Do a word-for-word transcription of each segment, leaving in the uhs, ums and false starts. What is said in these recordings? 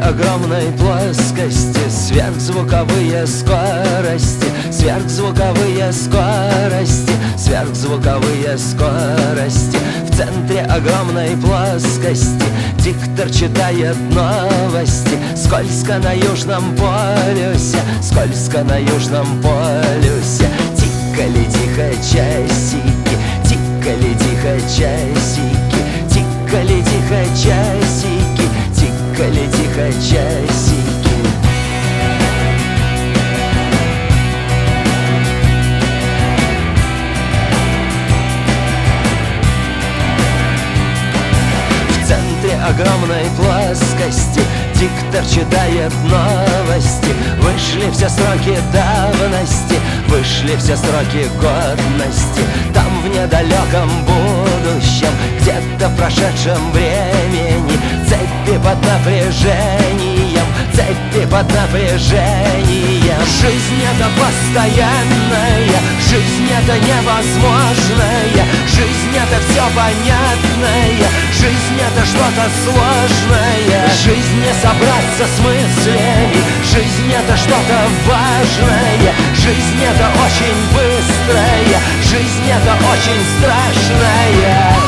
огромной плоскости сверхзвуковые скорости, сверхзвуковые скорости, сверхзвуковые скорости. В центре огромной плоскости диктор читает новости. Скользко на южном полюсе, скользко на южном полюсе. Тикали тихо часики, тикали тихо часики, тикали тихо часики, тикали тихо часики. В центре огромной плоскости диктор читает новости. Вышли все сроки давности, вышли все сроки годности. Там в недалеком будущем, где-то в прошедшем времени, цепи под напряжением, цепи под напряжением. Жизнь это постоянная, жизнь это невозможная, жизнь это все понятное, жизнь это что-то сложное. Жизнь не собраться с мыслями, жизнь это что-то важное, жизнь это очень быстрая, жизнь это очень страшная.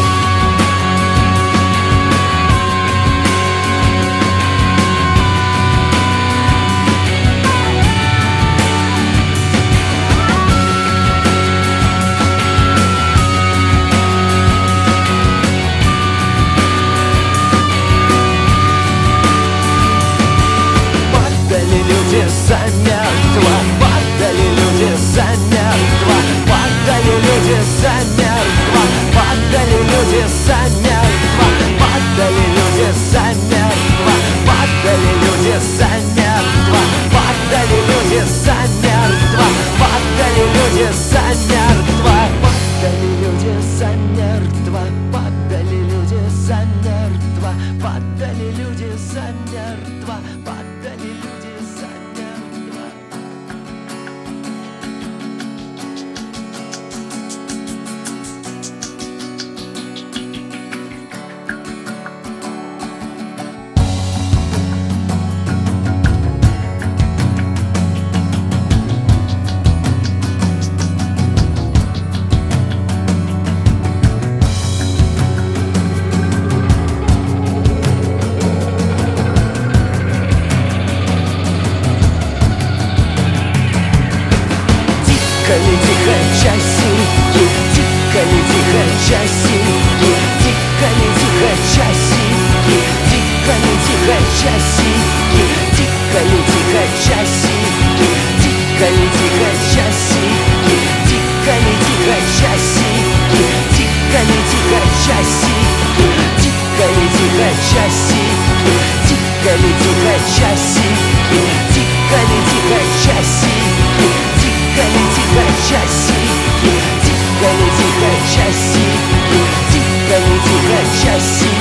Замертво падали люди, замертво падали люди, замертво падали люди, замертво падали люди, замертво падали люди, замертво падали люди, замертво падали люди, замертво падали люди, замертво падали люди, замертво падали люди, замертво падали люди. Тикали тихо часики, тикали тихо часики, тикали тихо часики, тикали тихо часики, тикали тихо часики, тикали тихо часики, тикали тихо часики, тикали тихо часики, тикали тихо часики, тикали тихо часики, тикали тихо часики, тикали тихо часики, тикали тихо часики, тикали тихо часики.